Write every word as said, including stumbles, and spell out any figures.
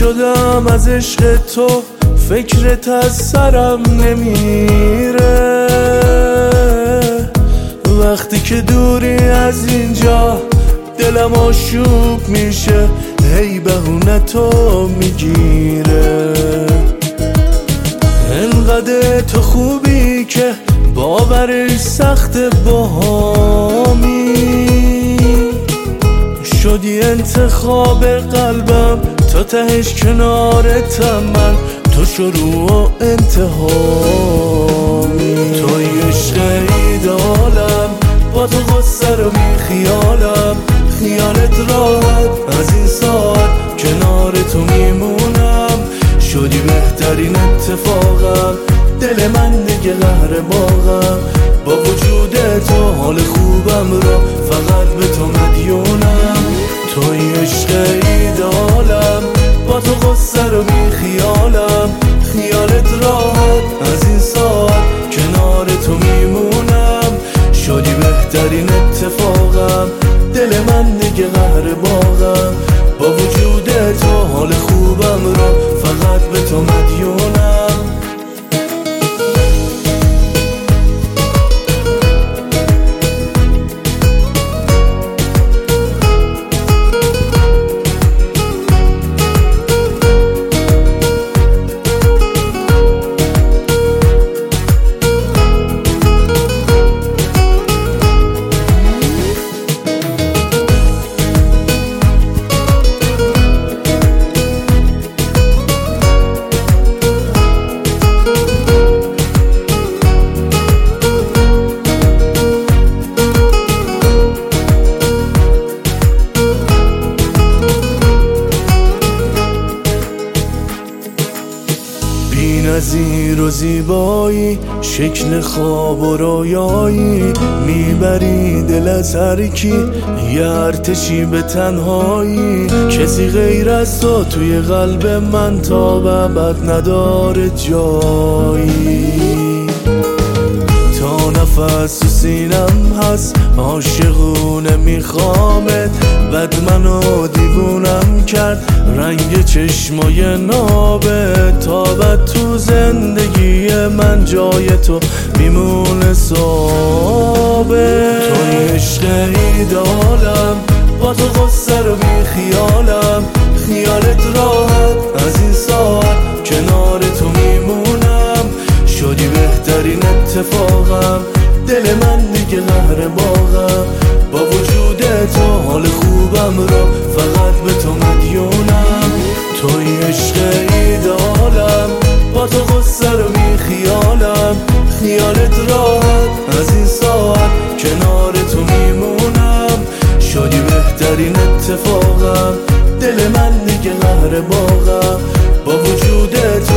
شدم از عشق تو، فکرت از سرم نمیره. وقتی که دوری از اینجا دلم آشوب میشه، هی بهونه تو میگیره. انقدر تو خوبی که باورش سخت باهامی، شدی انتخاب قلبم، تا تهش کنارتم من، تو شروع و انتهامی. توی عشق ایدالم، با تو غصه رو بی خیالم، خیالت راحت از این ساعت کنار تو میمونم. شدی بهترین اتفاقم، دل من دیگه قهرمانم. با وجود تو حال خوبم را فقط به تو مدیونم. توی عشق ایدالم، با تو غصه رو بی خیالم، خیالت راحت از این ساعت کنار تو میمونم. شدی بهترین اتفاقم، دل من دیگه قهرمانم. با وجود تو حال خوبم را فقط به تو مدیونم. بی‌نظیر و زیبایی، شکل خواب و رویایی، میبری دل از هر کی، یه ارتشی به تنهایی. کسی غیر از تو توی قلب من تا به ابد نداره جایی. تا نفس تو سینم هست، عاشقونه میخوامت. بد منو دیوونم کرد رنگ چشمای نابت. تا بد تو زندگی من جای تو میمونه ثابت. توی عشق ایدالم، با تو غصه رو بی خیالم، خیالت راحت از این ساعت کنار تو میمونم. شدی بهترین اتفاقم، دل من دیگه قهرمانم. با وجود تو حال خوبم را فقط به تو مدیونم. توی عشق ایدالم، با تو غصه رو بی خیالم، خیالت راحت از این ساعت کنار تو میمونم. شدی بهترین اتفاقم، دل من دیگه قهرمانم. با وجود